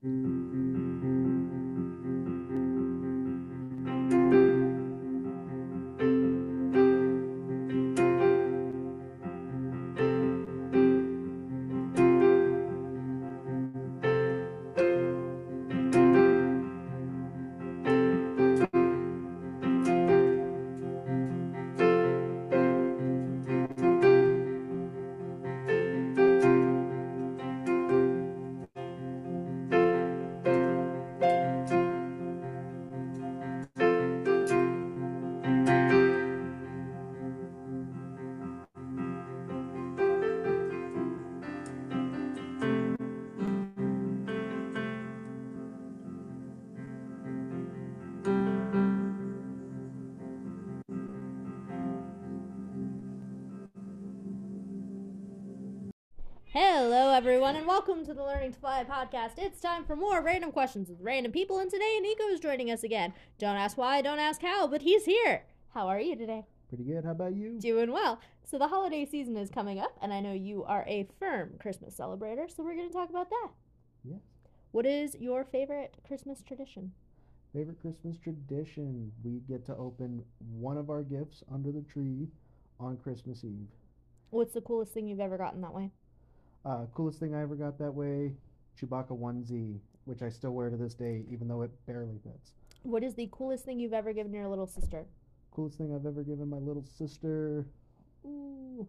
Hello, everyone, and welcome to the Learning to Fly podcast. It's time for more random questions with random people, and today Nico is joining us again. Don't ask why, don't ask how, but he's here. How are you today? Pretty good. How about you? Doing well. So the holiday season is coming up, and I know you are a firm Christmas celebrator, so we're going to talk about that. Yes. What is your favorite Christmas tradition? Favorite Christmas tradition? We get to open one of our gifts under the tree on Christmas Eve. What's the coolest thing you've ever gotten that way? Coolest thing I ever got that way, Chewbacca onesie, which I still wear to this day, even though it barely fits. What is the coolest thing you've ever given your little sister? Coolest thing I've ever given my little sister? Ooh.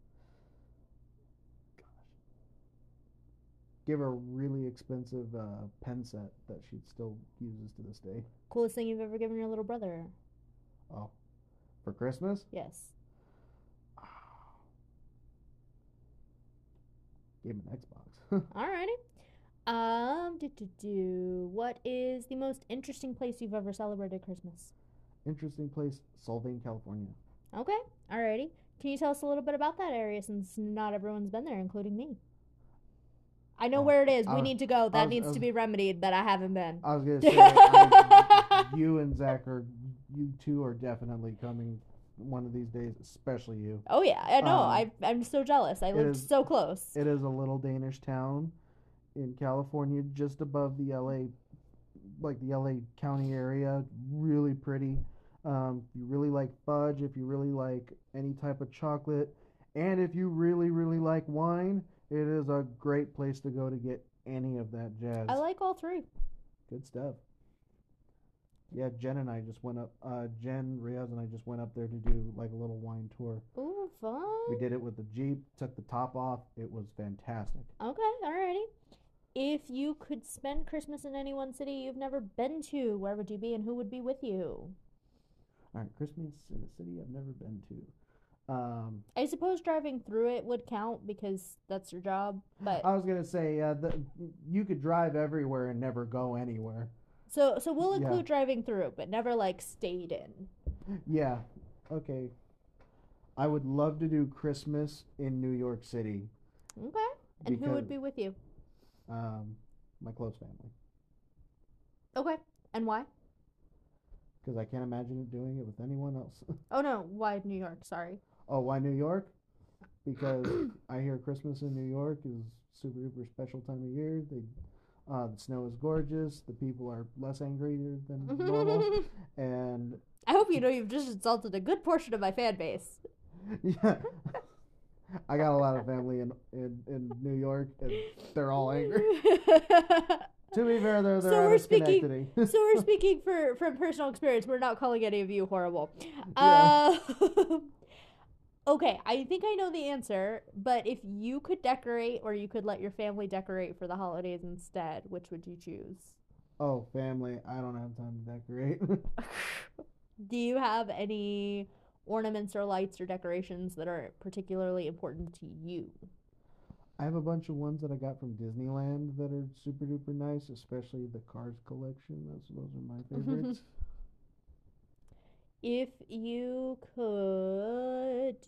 Gosh. Give her a really expensive pen set that she still uses to this day. Coolest thing you've ever given your little brother? Oh. For Christmas? Yes. Gave him an Xbox. Alrighty. What is the most interesting place you've ever celebrated Christmas? Interesting place, Solvang, California. Okay, alrighty. Can you tell us a little bit about that area since not everyone's been there, including me? I know where it is. We need to go. That needs to be remedied that I haven't been. I was going to say, you and Zach you two are definitely coming one of these days, especially you. Oh, yeah. I know. I'm so jealous. I lived so close. It is a little Danish town in California, just above the LA, like the LA County area. Really pretty. If you really like fudge, if you really like any type of chocolate, and if you really, really like wine, it is a great place to go to get any of that jazz. I like all three. Good stuff. Yeah, Jen, Riaz and I just went up there to do like a little wine tour. Ooh, fun. We did it with the Jeep, took the top off. It was fantastic. Okay, alrighty. If you could spend Christmas in any one city you've never been to, where would you be and who would be with you? All right, Christmas in a city I've never been to. I suppose driving through it would count because that's your job, but I was going to say, you could drive everywhere and never go anywhere. So we'll include driving through, but never like stayed in. Yeah. Okay. I would love to do Christmas in New York City. Okay. And who would be with you? My close family. Okay. And why? Because I can't imagine doing it with anyone else. Oh no, why New York? Sorry. Oh, why New York? Because I hear Christmas in New York is super duper special time of year. The snow is gorgeous. The people are less angry than normal. And I hope you know you've just insulted a good portion of my fan base. Yeah. I got a lot of family in New York, and they're all angry. To be fair, they're so we're speaking. So we're speaking from personal experience. We're not calling any of you horrible. Yeah. Okay, I think I know the answer, but if you could decorate or you could let your family decorate for the holidays instead, which would you choose? Oh, family. I don't have time to decorate. Do you have any ornaments or lights or decorations that are particularly important to you? I have a bunch of ones that I got from Disneyland that are super duper nice, especially the Cars collection. Those are my favorites. If you could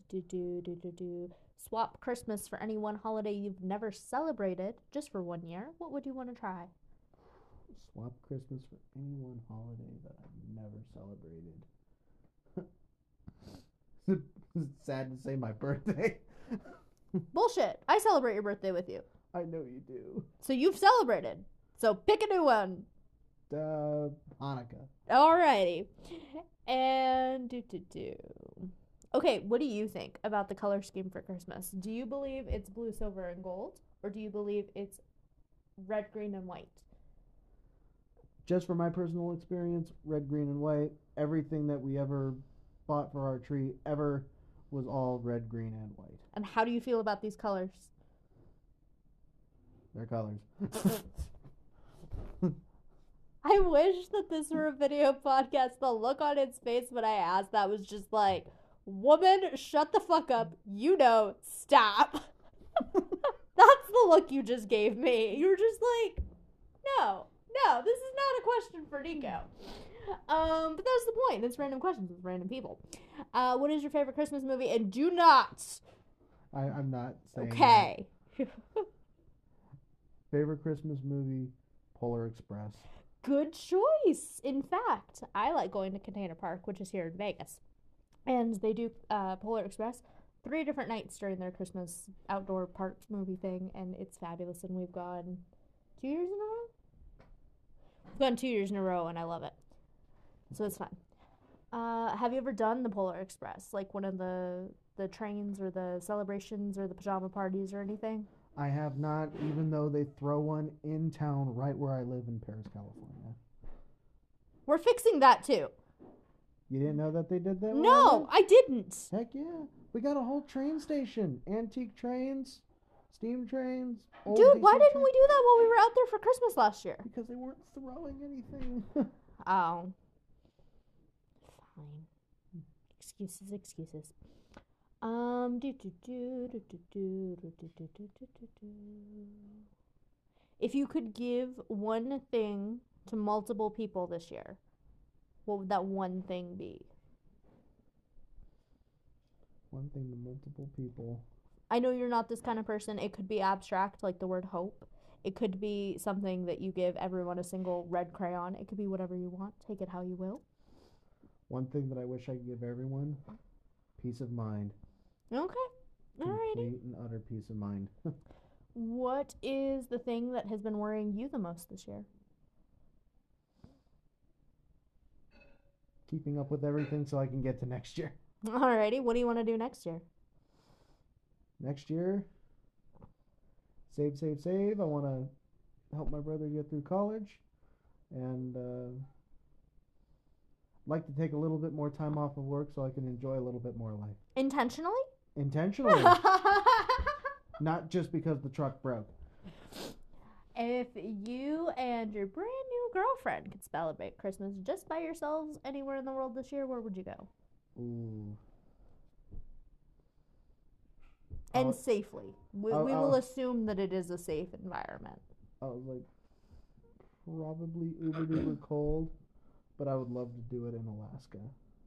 swap Christmas for any one holiday you've never celebrated, just for 1 year, what would you want to try? Swap Christmas for any one holiday that I've never celebrated. It's sad to say my birthday. Bullshit. I celebrate your birthday with you. I know you do. So you've celebrated. So pick a new one. Hanukkah. Alrighty. And okay, what do you think about the color scheme for Christmas? Do you believe it's blue, silver, and gold? Or do you believe it's red, green, and white? Just from my personal experience, red, green, and white, everything that we ever bought for our tree ever was all red, green, and white. And how do you feel about these colors? They're colors. I wish that this were a video podcast. The look on its face when I asked that was just like, woman, shut the fuck up. You know, stop. That's the look you just gave me. You were just like, no, this is not a question for Nico. But that's the point. It's random questions with random people. What is your favorite Christmas movie? And do not. I'm not saying Okay. Favorite Christmas movie, Polar Express. Good choice. In fact, I like going to Container Park, which is here in Vegas. And they do Polar Express 3 different nights during their Christmas outdoor park movie thing, and it's fabulous. And we've gone 2 years in a row? We've gone 2 years in a row, and I love it. So it's fun. Have you ever done the Polar Express? Like one of the trains or the celebrations or the pajama parties or anything? I have not, even though they throw one in town right where I live in Paris, California. We're fixing that too. You didn't know that they did that? No, I didn't. Heck yeah. We got a whole train station. Antique trains, steam trains. Dude, why didn't we do that while we were out there for Christmas last year? Because they weren't throwing anything. Oh. Fine. Excuses. If you could give one thing to multiple people this year, what would that one thing be? One thing to multiple people. I know you're not this kind of person. It could be abstract, like the word hope. It could be something that you give everyone a single red crayon. It could be whatever you want. Take it how you will. One thing that I wish I could give everyone, peace of mind. Okay. Alrighty. Complete and utter peace of mind. What is the thing that has been worrying you the most this year? Keeping up with everything so I can get to next year. Alrighty. What do you want to do next year? Next year, save. I want to help my brother get through college, and like to take a little bit more time off of work so I can enjoy a little bit more life. Intentionally? Intentionally. Not just because the truck broke. If you and your brand new girlfriend could celebrate Christmas just by yourselves anywhere in the world this year, where would you go? Ooh. And safely. We will assume that it is a safe environment. I was like, probably uber cold, but I would love to do it in Alaska.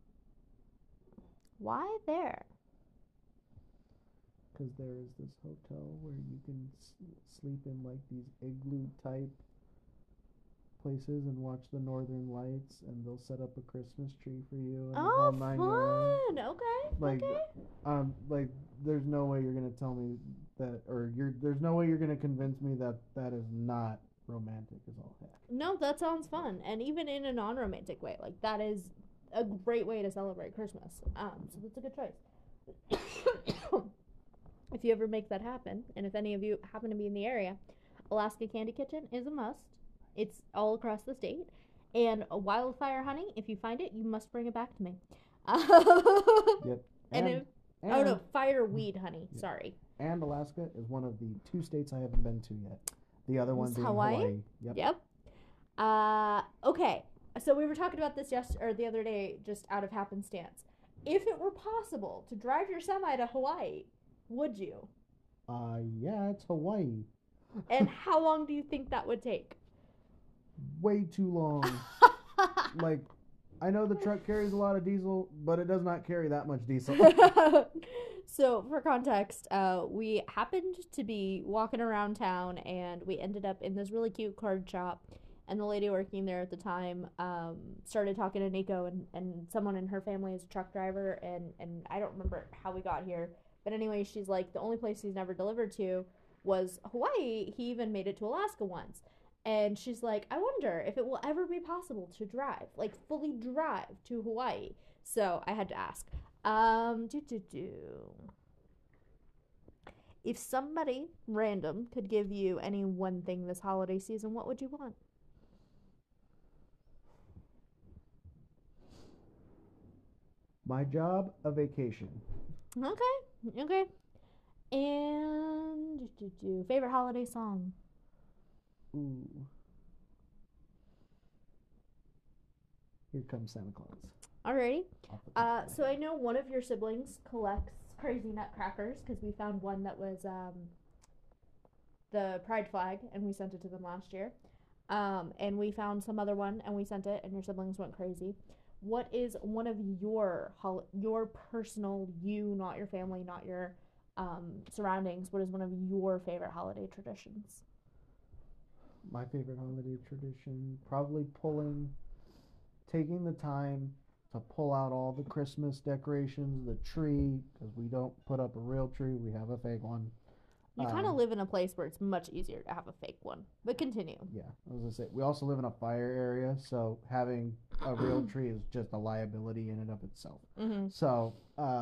Why there? Because there is this hotel where you can sleep in like these igloo type places and watch the northern lights, and they'll set up a Christmas tree for you. And oh, fun! Okay. Like there's no way you're gonna tell me that, or there's no way you're gonna convince me that that is not romantic as all heck. No, that sounds fun, and even in a non-romantic way, like that is a great way to celebrate Christmas. So that's a good choice. If you ever make that happen, and if any of you happen to be in the area, Alaska Candy Kitchen is a must. It's all across the state. And a wildfire honey, if you find it, you must bring it back to me. Yep. And oh no, fireweed honey. Yep. Sorry. And Alaska is one of the 2 states I haven't been to yet. The other one being Hawaii. Yep. Okay. So we were talking about this the other day, just out of happenstance. If it were possible to drive your semi to Hawaii, would you? Yeah, it's Hawaii. And how long do you think that would take? Way too long. Like, I know the truck carries a lot of diesel, but it does not carry that much diesel. So, for context, we happened to be walking around town, and we ended up in this really cute card shop. And the lady working there at the time started talking to Nico, and someone in her family is a truck driver, and I don't remember how we got here. But anyway, she's like, the only place he's never delivered to was Hawaii. He even made it to Alaska once. And she's like, I wonder if it will ever be possible to drive, like fully drive to Hawaii. So I had to ask. If somebody random could give you any one thing this holiday season, what would you want? My job, a vacation. Okay, okay. And favorite holiday song? Ooh, here comes Santa Claus. Alrighty. Off the top of my So I head. know one of your siblings collects crazy nutcrackers because we found one that was the pride flag and we sent it to them last year. And we found some other one and we sent it and your siblings went crazy. What is one of your personal, you, not your family, not your surroundings, what is one of your favorite holiday traditions? My favorite holiday tradition, probably taking the time to pull out all the Christmas decorations, the tree, because we don't put up a real tree, we have a fake one. You kind of live in a place where it's much easier to have a fake one. But continue. Yeah, I was gonna say we also live in a fire area, so having a real tree is just a liability in and of itself. Mm-hmm. So,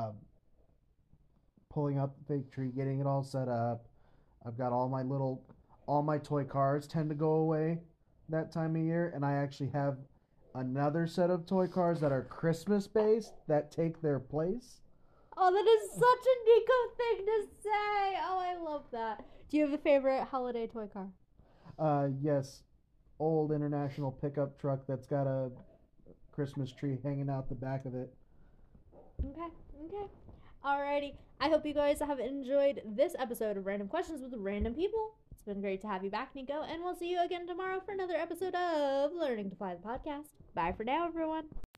pulling out the fake tree, getting it all set up. I've got all my toy cars tend to go away that time of year, and I actually have another set of toy cars that are Christmas based that take their place. Oh, that is such a Nico thing to say. Oh, I love that. Do you have a favorite holiday toy car? Yes, old international pickup truck that's got a Christmas tree hanging out the back of it. Okay, okay. Alrighty. I hope you guys have enjoyed this episode of Random Questions with Random People. It's been great to have you back, Nico, and we'll see you again tomorrow for another episode of Learning to Fly the Podcast. Bye for now, everyone.